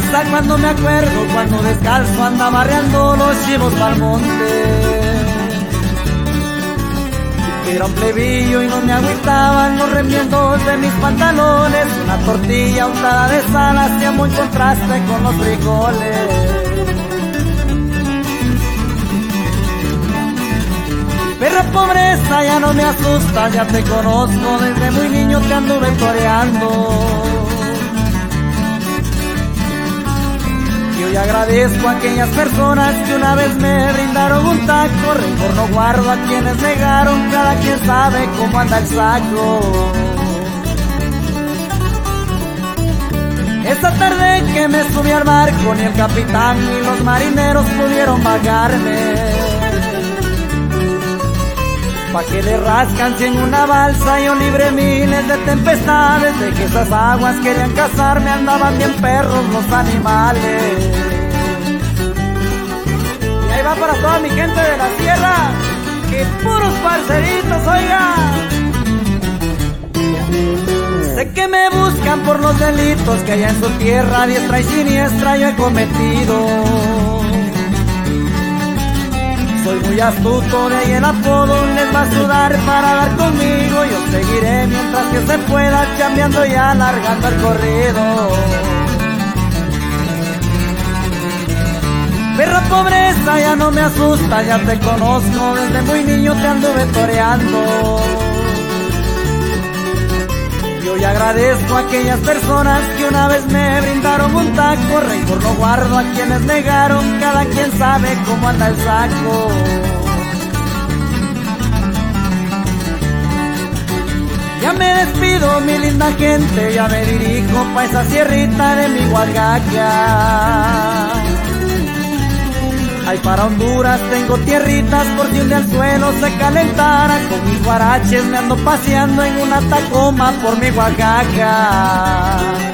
risa cuando me acuerdo, cuando descalzo andaba arreando los chivos pa'l monte. Era un plebillo y no me agüitaban los remiendos de mis pantalones. Una tortilla untada de sal hacía muy contraste con los frijoles. Perra pobreza, ya no me asustas, ya te conozco, desde muy niño te anduve toreando. Y hoy agradezco a aquellas personas que una vez me brindaron un taco. Rencor no guardo a quienes negaron, cada quien sabe cómo anda el saco. Esa tarde que me subí al barco, ni el capitán ni los marineros pudieron bajarme. Pa' que le rascan si en una balsa yo libré miles de tempestades. De que esas aguas querían cazarme, andaban bien perros los animales. Y ahí va para toda mi gente de la sierra, que puros parceritos, oiga. Sé que me buscan por los delitos que allá en su tierra, diestra y siniestra, yo he cometido. Soy muy astuto, de ahí el apodo les va a sudar para dar conmigo. Yo seguiré mientras que se pueda, chambeando y alargando el corrido. Perra pobreza, ya no me asusta, ya te conozco, desde muy niño te anduve toreando. Y hoy agradezco a aquellas personas que una vez me brindaron un taco. Rencor no guardo a quienes negaron, cada quien sabe cómo anda el saco. Ya me despido, mi linda gente, ya me dirijo pa' esa sierrita de mi Oaxaca. Ay, para Honduras tengo tierritas, por si un día el suelo se calentara. Con mis guaraches me ando paseando en una Tacoma por mi Oaxaca.